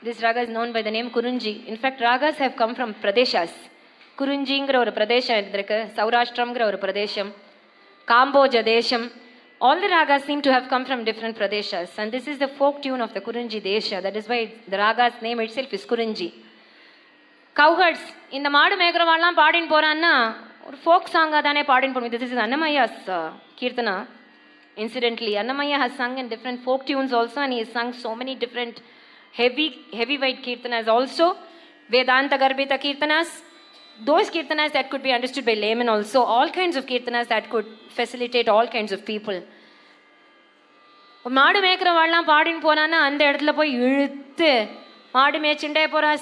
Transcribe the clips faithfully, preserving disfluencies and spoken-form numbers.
This raga is known by the name Kurunji. In fact, ragas have come from Pradeshas. Kurunjiங்கிற ஒரு பிரதேசம் இருந்திருக்கு, சௌராஷ்டிரம்ங்கிற ஒரு பிரதேசம், காம்போஜ தேசம். All the ragas seem to have come from different pradeshas, and this is the folk tune of the Kurunji Desha. That is why the raga's name itself is Kurunji. Cowherds, இந்த மாடு மேய்க்கிறவாள்லாம் பாடின்னு போறான்னா ஒரு folk song தானே பாடின்னு போறோம். This is Annamaya's uh, Kirtana. Incidentally, Annamaya has sung in different folk tunes also, and he has sung so many different heavy, heavyweight Kirtanas also. Vedanta Garbhita Kirtanas, those Kirtanas that could be understood by laymen also, all kinds of Kirtanas that could facilitate all kinds of people. மாடு மேய்க்கிறவாள்லாம் பாடின்னு போனான்னா அந்த இடத்துல போய் இழுத்து மாடு மேய்ச்சுட்டே போறா,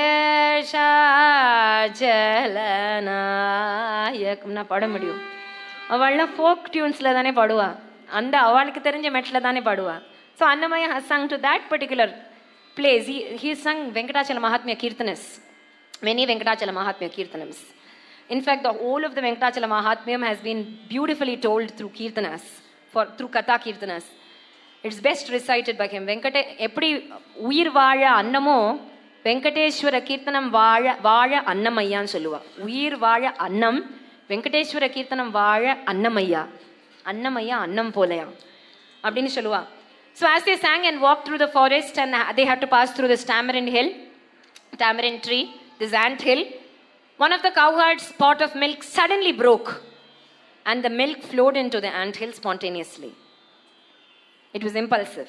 சேஷாஜலநாயகம்னா பாட முடியும். அவள்லாம் ஃபோக் டியூன்ஸில் தானே பாடுவா, அந்த அவளுக்கு தெரிஞ்ச மெட்டில் தானே பாடுவா. So Annamaya has sung to that particular place. He, he sung Venkatachala Mahatmya Kirtanas, many Venkatachala Mahatmya Kirtanams. In fact, the whole of the Venkatachala Mahatmyam has been beautifully told through Kirtanas, for, through Katha Kirtanas. It's best recited by him. Venkate, eppadi uyir vaazha annamo, Venkateshwara Kirtanam vaazha vaazha Annamaya nu solluva. Uyir vaazha annam, Venkateshwara Kirtanam vaazha Annamaya. Annamaya annam polaya. Appadinu solluva. So as they sang and walked through the forest, and they had to pass through this tamarind hill, tamarind tree, this ant hill, one of the cowherds' pot of milk suddenly broke, and the milk flowed into the ant hill spontaneously. It was impulsive.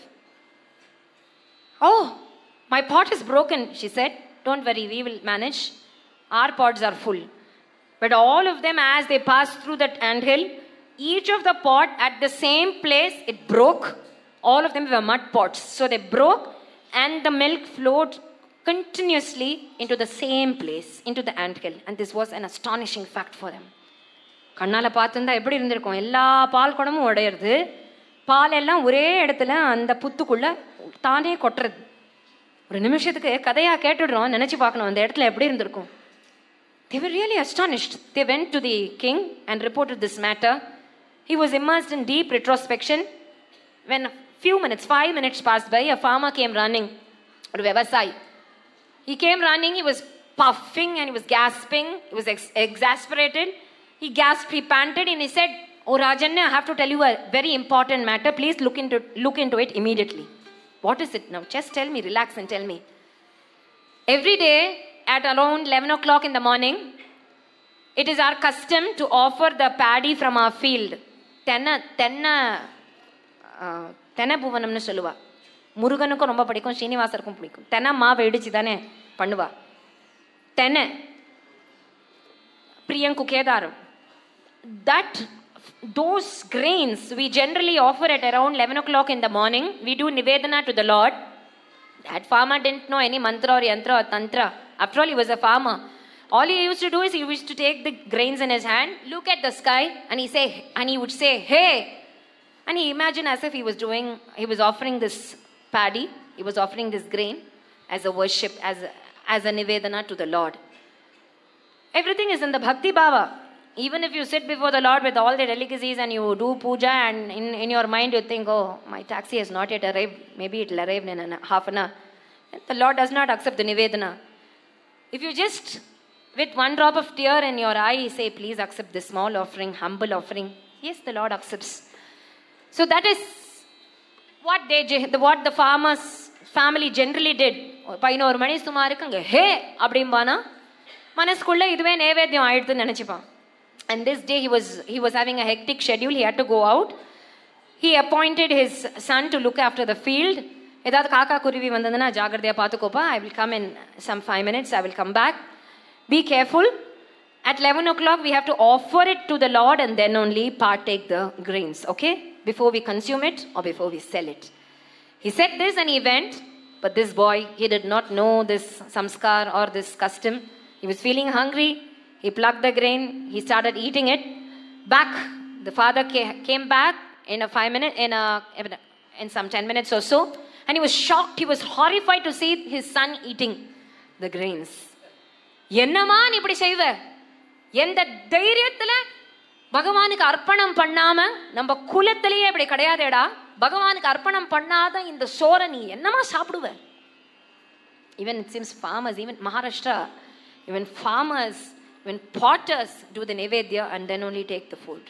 Oh, my pot is broken, she said. Don't worry, we will manage. Our pots are full. But all of them, as they passed through that ant hill, each of the pot at the same place, it broke. All of them were mud pots. So they broke, and the milk flowed continuously into the same place, into the ant hill. And this was an astonishing fact for them. கண்ணால் பார்த்துருந்தா எப்படி இருந்திருக்கும், எல்லா பால் குடமும் உடையிறது, பால் எல்லாம் ஒரே இடத்துல அந்த புத்துக்குள்ளே தானே கொட்டுறது. ஒரு நிமிஷத்துக்கு கதையாக கேட்டுடுறோம், நினச்சி பார்க்கணும் அந்த இடத்துல எப்படி இருந்திருக்கும். They were really astonished. They went to the king and reported this matter. He was immersed in deep retrospection. When a few minutes, five minutes passed by, a farmer came running. Or Vyavasai. He came running, he was puffing and he was gasping, he was ex- exasperated. He gasped, he panted, and he said, "Oh Rajanna, I have to tell you a very important matter. Please look into, look into it immediately." What is it now? Just tell me, relax and tell me. Every day at around eleven o'clock in the morning, it is our custom to offer the paddy from our field. Tenna, tenna, தென்னை பூவனம்னு சொல்லுவா. முருகனுக்கும் ரொம்ப பிடிக்கும், ஸ்ரீனிவாசருக்கும் பிடிக்கும். தென்னை மாவை இடிச்சு தானே பண்ணுவா. தென்னை பிரியங்கு Kedaram. That, those grains we generally offer at around eleven o'clock in the morning. We do nivedana to the Lord. That farmer didn't know any mantra or yantra or tantra. After all, he was a farmer. All he used to do is he used to take the grains in his hand, look at the sky, and he say, and he would say, "Hey." And he imagined as if he was doing, he was offering this paddy, he was offering this grain as a worship, as a, as a nivedana to the Lord. Everything is in the bhakti bhava. Even if you sit before the Lord with all the delicacies and you do puja, and in, in your mind you think, "Oh, my taxi has not yet arrived, maybe it will arrive in an, half an hour." The Lord does not accept the nivedana. If you just, with one drop of tear in your eye, say, "Please accept this small offering, humble offering," yes, the Lord accepts. So that is what they, what the farmer's family generally did. பதினோரு மணி சுமாருக்கு அங்கே ஹே அப்படிம்பானா மனசுக்குள்ளே இதுவே நைவேத்தியம் ஆயிடுதுன்னு நினச்சிப்பான். And this day he was, he was having a hectic schedule. He had to go out. He appointed his son to look after the field. ஏதாவது காக்கா குருவி வந்ததுன்னா ஜாகிரதையாக பார்த்துக்கோப்பா. I will come in some five minutes. I will come back. Be careful. At eleven o'clock we have to offer it to the Lord and then only partake the grains. Okay? Before we consume it or before we sell it. He said this and he went. But this boy, he did not know this samskar or this custom. He was feeling hungry. He plucked the grain. He started eating it. Back, the father came back in a five minutes, in a, in some ten minutes or so. And he was shocked. He was horrified to see his son eating the grains. என்னமா நீ இப்படி செய்வ? எந்த தைரியத்துல பகவானுக்கு அர்ப்பணம் பண்ணாம, நம்ம குலத்திலேயே இப்படி கிடையாதேடா, பகவானுக்கு அர்ப்பணம் பண்ணாத இந்த சோரை நீ என்னமா சாப்பிடுவ? Even it seems farmers, even Maharashtra, even farmers, even potters do the Nivedya and then only take the food.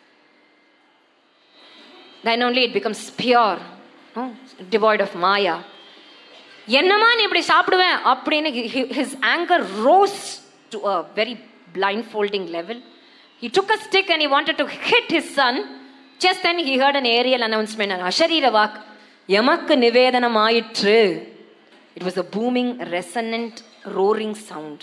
Then only it becomes pure, no? Devoid of Maya. என்னமா நீ இப்படி சாப்பிடுவேன் அப்படின்னு his anger rose to a very blindfolding level. He took a stick and he wanted to hit his son. Just then he heard an aerial announcement, an asharira vaak, yamakku nivedanam aayitru. It was a booming, resonant, roaring sound.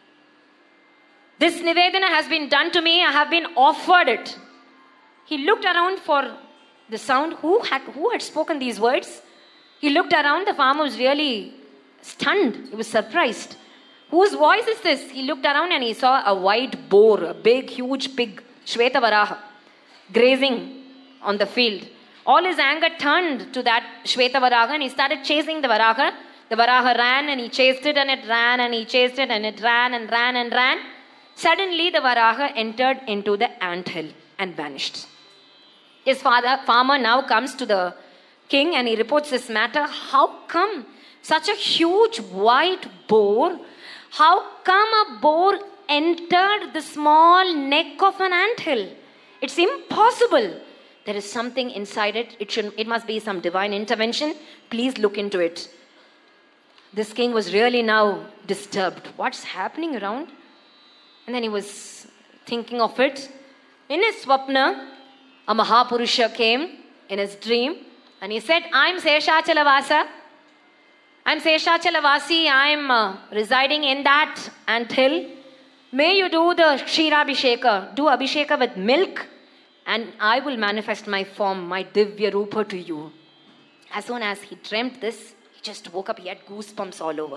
This nivedana has been done to me, I have been offered it. He looked around for the sound. Who had, who had spoken these words? He looked around, the farmer was really stunned. He was surprised. Whose voice is this? He looked around and he saw a white boar, a big, huge pig, Shvetavaraha, grazing on the field. All his anger turned to that Shvetavaraha and he started chasing the Varaha. The Varaha ran and he chased it and it ran and he chased it and it ran and ran and ran. Suddenly the Varaha entered into the anthill and vanished. His father, farmer now comes to the king and he reports this matter. How come such a huge white boar, how come a boar entered the small neck of an anthill? It's impossible. There is something inside it. It should, it must be some divine intervention. Please look into it. This king was really now disturbed. What's happening around? And then he was thinking of it. In his swapna, a Mahapurusha came in his dream and he said, I'm Seshachalavasa. I'm Seshachalavasi. I'm uh, residing in that anthill. May you do the Kshirabhisheka. Do Abhisheka with milk and I will manifest my form, my Divya Rupa to you. As soon as he dreamt this, he just woke up. He had goosebumps all over.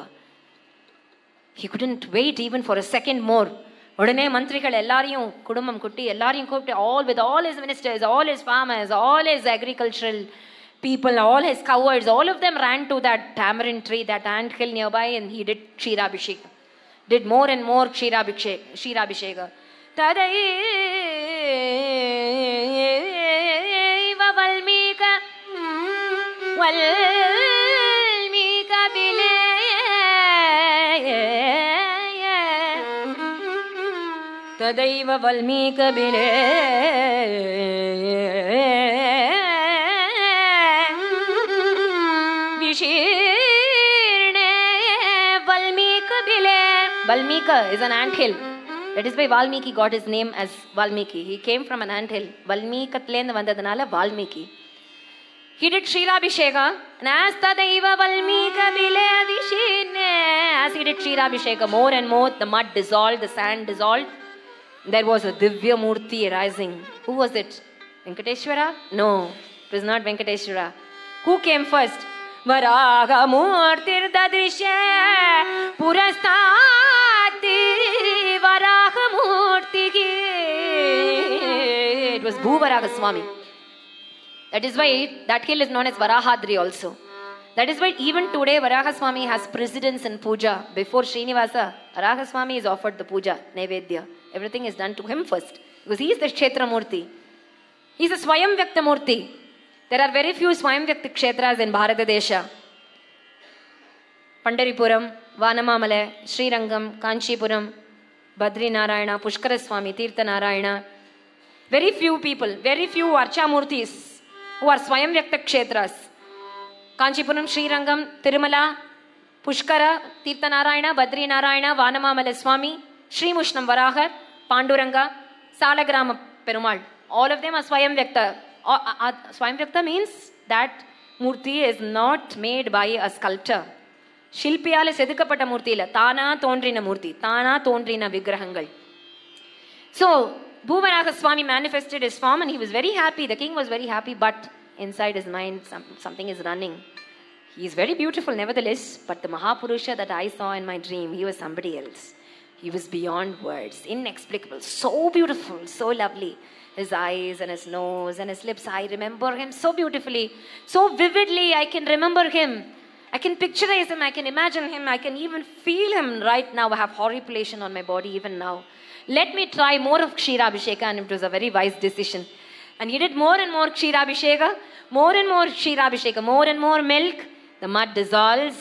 He couldn't wait even for a second more. உடனே மந்திரிகள் எல்லாரையும் குடும்பம் குட்டி எல்லாரையும் கூப்பிட்டு all with all his ministers, all his farmers, all his agricultural people, all his cowards, all of them ran to that tamarind tree, that ant hill nearby, and he did Kshirabhisheka. Did more and more Kshirabhisheka. Kshirabhisheka. Tadaiva Valmika Valmika Bile Tadaiva Valmika Bile Vishirne Valmika Bile. Valmika is an anthill. That is why Valmiki got his name as Valmiki. He came from an anthill. Valmikatlend vandadanaala Valmiki. He did Kshirabhisheka. And as Tadaiva Valmika Bile Vishirne, as he did Kshirabhisheka, more and more the mud dissolved, the sand dissolved. There was a Divya Murti arising. Who was it? Venkateshwara? No, it was not Venkateshwara. Who came first? Varaha Murtir Dadrishe Purastati Varaha Murti. It was Bhuvaraha Swami. That is why that hill is known as Varahadri also. That is why even today Varaha Swami has precedence in puja. Before Srinivasa, Varaha Swami is offered the puja, Nevedya. Everything is done to him first. Because he is the Kshetra Murti. He is a Swayam Vyakta Murti. There are very few Swayam Vyakta Kshetras in Bharata Desha. Pandaripuram, Vanamamale, Srirangam, Kanchipuram, Badri Narayana, Pushkara Swami, Tirtha Narayana. Very few people, very few Archa Murtis who are Swayam Vyakta Kshetras. Kanchipuram, Srirangam, Tirumala, Pushkara, Tirtha Narayana, Badri Narayana, Vanamamale Swami, Sri Mushnam Varahar, Panduranga, Salagrama Perumal. All of them are Swayam Vyakta. Swayam Vyakta means that Murti is not made by a sculptor. Shilpiyale sedukapata Murti illa. Tana tondrina Murti. Tana tondrina Vigrahangal. So, Bhuvaraha Swami manifested his form and he was very happy. The king was very happy, but inside his mind some, something is running. He is very beautiful nevertheless, but the Mahapurusha that I saw in my dream, he was somebody else. He was beyond words, inexplicable, so beautiful, so lovely. His eyes and his nose and his lips, I remember him so beautifully, so vividly. I can remember him. I can picturize him. I can imagine him. I can even feel him right now. I have horripilation on my body even now. Let me try more of Kshirabhisheka, and it was a very wise decision. And he did more and more Kshirabhisheka, more and more Kshirabhisheka, more and more milk. The mud dissolves,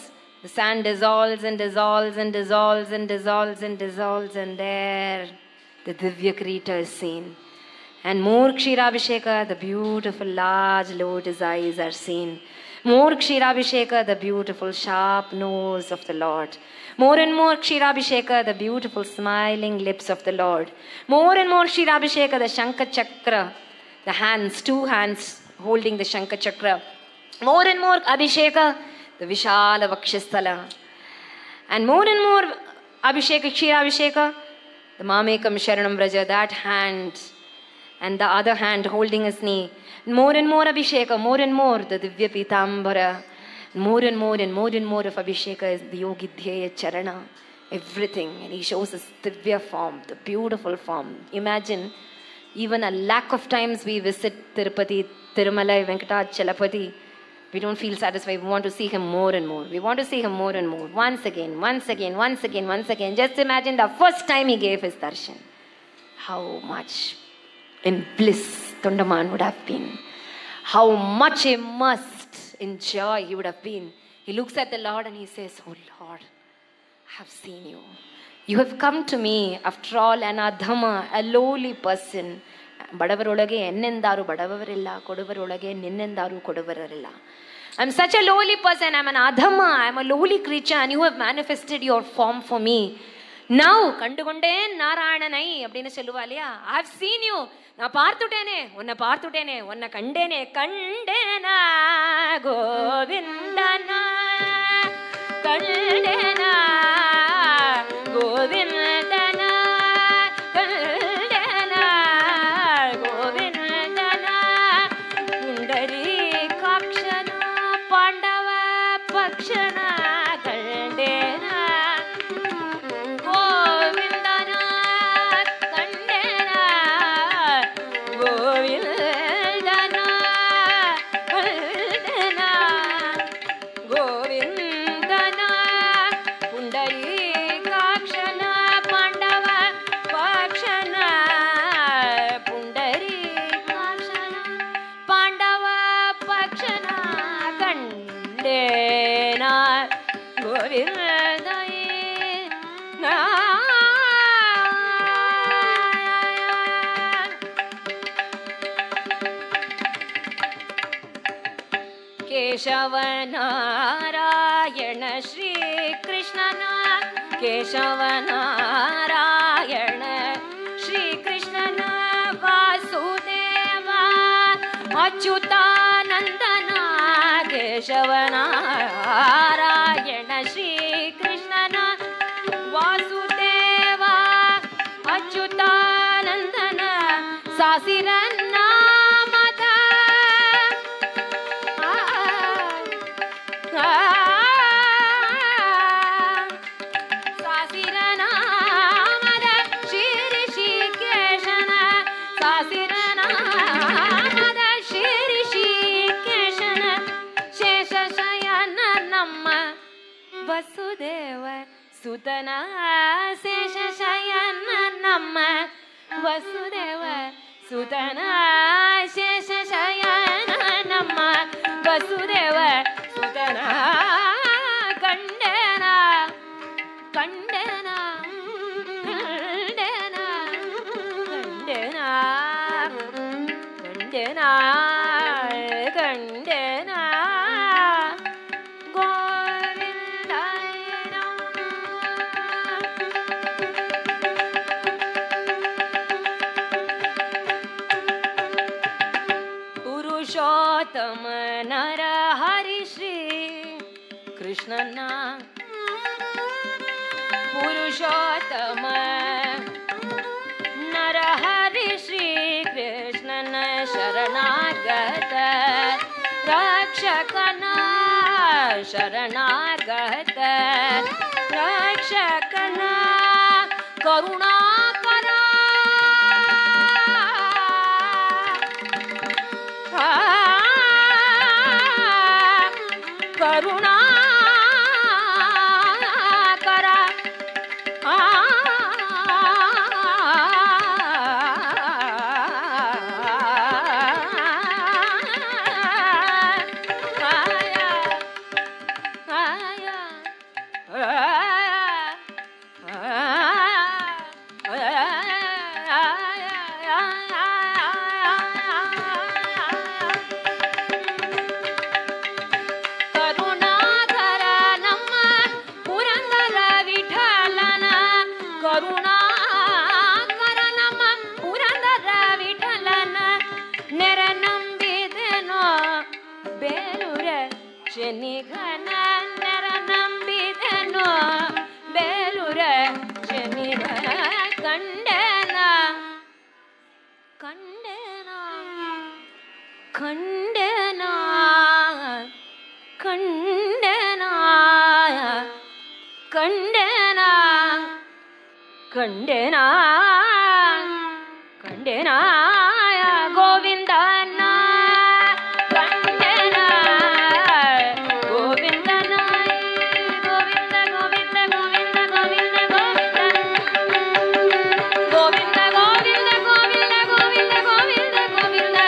The sand dissolves and dissolves and dissolves and dissolves and dissolves, and there the Divya Krita is seen. And more Kshirabhisheka, the beautiful large lotus eyes are seen. More Kshirabhisheka, the beautiful sharp nose of the Lord. More and more Kshirabhisheka, the beautiful smiling lips of the Lord. More and more Kshirabhisheka, the Shankha Chakra, the hands, two hands holding the Shankha Chakra. More and more Abhisheka, the Vishala Vakshasthala. And more and more Abhisheka, Kshirabhisheka, the Mamekam Sharanam Vraja, that hand, and the other hand holding his knee. More and more Abhisheka, more and more the Divya Pitambara. More and more and more and more of Abhisheka is the Yogi Dhyaya Charana. Everything. And he shows his Divya form, the beautiful form. Imagine, even a lack of times we visit Tirupati, Tirumalai, Venkatachalapati, we don't feel satisfied. We want to see him more and more. We want to see him more and more. Once again, once again, once again, once again. Just imagine the first time he gave his darshan. How much in bliss Tondaman would have been. How much immersed in joy he would have been. He looks at the Lord and he says, "Oh Lord, I have seen you. You have come to me, after all, an adhama, a lowly person. ಬಡವರೊಳಗೆ ಎನ್ನೆಂದಾರು ಬಡವರಿಲ್ಲ, ಕೊಡುವರೊಳಗೆ ನಿನ್ನೆಂದಾರು ಕೊಡುವರರಿಲ್ಲ. I'm such a lowly person. I'm an adhama. I'm a lowly creature, and you have manifested your form for me. Now, ಕಂಡುಕೊಂಡೇ ನಾರಾಯಣನೈ அப்படின்னு சொல்லுவா இல்லையா? I've seen you. நான் பார்த்துட்டேனே, உன்னை பார்த்துட்டேனே, உன்னை கண்டேனே, கண்டேனா கோவிந்தனா, கண்டேனா கோவிந்தனா, கண்டேனா கோவிந்தனா, புண்டರೀಕಾಕ್ಷನ ಪಾಂಡವ ಪಕ್ಷನ ಕಂಡೇನ ಗೋವಿಂದನ ಕಂಡೇನ ಗೋವಿಂದನ ಕಂಡೇನ ಗೋವಿಂದನ ಪುಂಡರೀಕಾಕ್ಷನ ಪಾಂಡವ ಪಕ್ಷನ ಪುಂಡರೀಕಾಕ್ಷನ ಪಾಂಡವ ಪಕ್ಷನ ಕಂಡೇನ ಗೋವಿಂದ ಕೇಶವನಾರಾಯಣ ಶ್ರೀ ಕೃಷ್ಣನ ಕೇಶವನಾರಾಯಣ ಶ್ರೀ ಕೃಷ್ಣನ ವಾಸುದೇವ ಅಚ್ಯುತಾನಂದನ ಕೇಶವನಾರಾಯಣ ಶ್ರೀ ಕೃಷ್ಣನ ವಾಸುದೇವ ಅಚ್ಯುತಾನಂದನ ಸಾಸಿರನ್ನಾಮದ ಸಾಸಿರನಾಮದ ಶ್ರೀ ಋಷಿಕೇಶನ ಸಾಸಿರನಾಮದ ಶ್ರೀ ಋಷಿಕೇಶನ ಶೇಷಶಯನ ನಮ್ಮ ವಸುದೇವ ಸುತನ ಶೇಷಶಯನ ನಮ್ಮ ವಸುದೇವ ಸುತನ ಶೇಷಶಯನ ನಮ್ಮ ವಸುದೇವ ಸುತನ ಕಂಡೇನ ಕಂಡೇನ ಕಂಡೇನ ಕಂಡೇನ ಕಂಡೇನ ಕಂಡೇನ ಗೋವಿಂದನ ಪುರುಷೋತ್ತಮ ನರ ಹರಿ ಶ್ರೀ ಕೃಷ್ಣನ ಪುರುಷೋತ್ತಮ ನರ ಹರಿ ಶ್ರೀ ಕೃಷ್ಣನ ಶರಣಾಗತ ರಕ್ಷಕನ ಶರಣಾಗತ ರಕ್ಷಕನ ಕರುಣಾಕರ ಕರುಣಾಕರ ಕಂಡೆನಾ ಕಂಡೆನಾ ಕಂಡೆನಾ ಕಂಡೆನಾ ಕಂಡೆನಾ ಗೋವಿಂದನ ಕಂಡೆನಾ ಗೋವಿಂದನ ಗೋವಿಂದ ಗೋವಿಂದ ಗೋವಿಂದ ಗೋವಿಂದ ಗೋವಿಂದ ಗೋವಿಂದ ಗೋವಿಂದ ಗೋವಿಂದ ಗೋವಿಂದ ಗೋವಿಂದ ಗೋವಿಂದ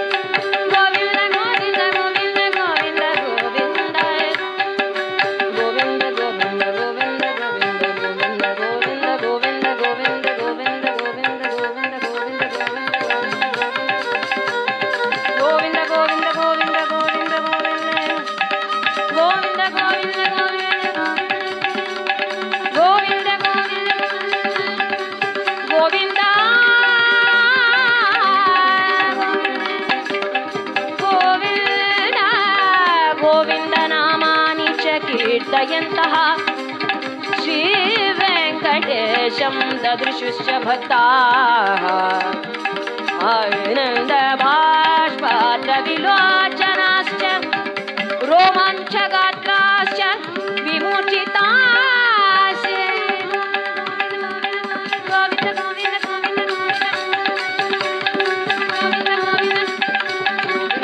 कीर्तयन्तः श्री वेङ्कटेशं ददृशुश्च भक्ताः आनन्दबाष्पात्रविलोचनाश्च रोमाञ्चगात्राश्च विमूर्छिताश्च गोविन्द गोविन्द गोविन्द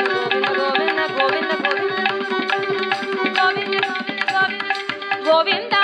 गोविन्द गोविन्द गोविन्द गोविन्द